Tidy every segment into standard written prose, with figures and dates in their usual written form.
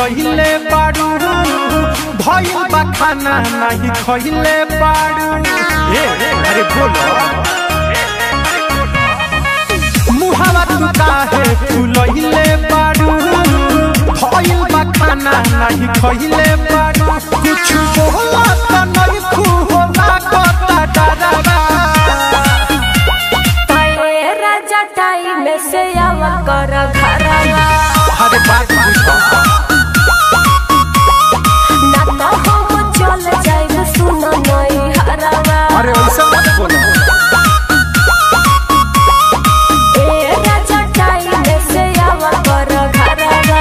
भुलैले बारू भइल बा खाना नहीं खइले बारू। अरे बोलो मुहावा तू काहे भुलैले बारू भइल बा खाना नहीं खइले बारू। कुछ बोला त नहीं खू होला कता डरावा पाए राजा टाइम से आवा कर घरवा। अरे बात बुझो ना तो हम चल जाए सुन नहीं हरवा। अरे ऐसा मत बोलो ए राजा टाइम से आवा कर घरवा।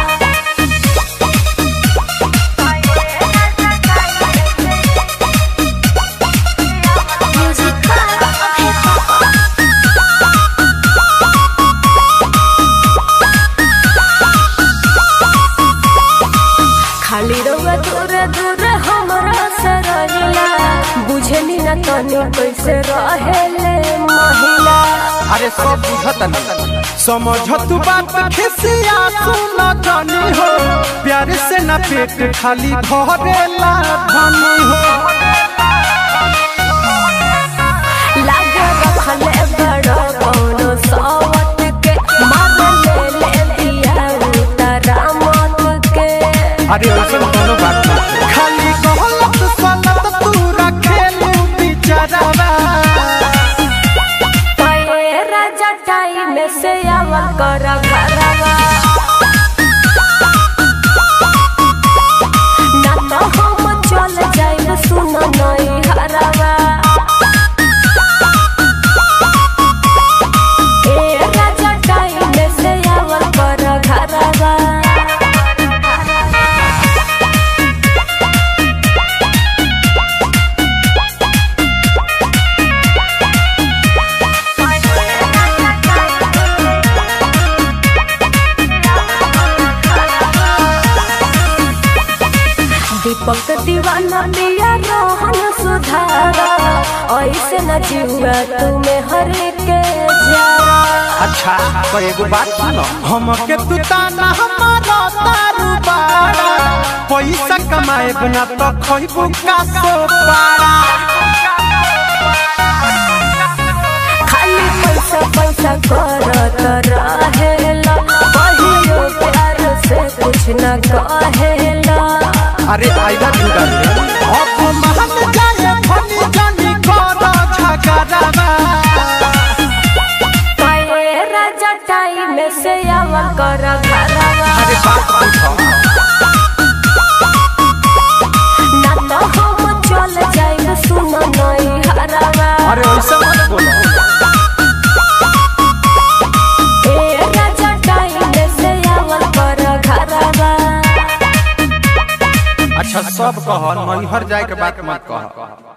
खाली रहुआ दूर दूर हमरा से रहिला बुझनी न तनी कैसे रहेले महिला। अरे सब बुझत नहीं समझ तू बात खिसिया सुन जानी हो प्यार से न पेट खाली भरेला धनी हो। लागे रखले बड़ा कौनो सावत के मार ले दिया उतारा मत के। अरे ऐसा कोनो बात नहीं खाली कहलत सनत तू रखेलू बिचारावा। पाए राजा टाइम से आवा कर घरवा। ना तो हम चल जाए सुन नहीं हरवा। ए राजा टाइम से आवा कर घरवा। दीपक दीवाना दिया रोहन सुधारा ऐसे न जीवा तुम्हें हर के जारा। अच्छा तो एगो बात सुनो हमके तू ताना हमारा तारू बाड़ा पैसा कमाए बिना तो खइबू का सो पारा। खाली पैसा पैसा करत रहेला कहियो प्यार से कुछ न कहेला। अरे आइला जुड़ा अब महल जाए फनी जानी करो झगड़ावा। पाए राजा टाइम से आवा कर घरवा। अरे बात पूछो ना तो हम चल जाए सुन नहीं हरवा। अरे ऐसा मत बोलो ए राजा टाइम से आवा कर घरवा। अच्छा सब कह नैहर जाए के बात मत कह।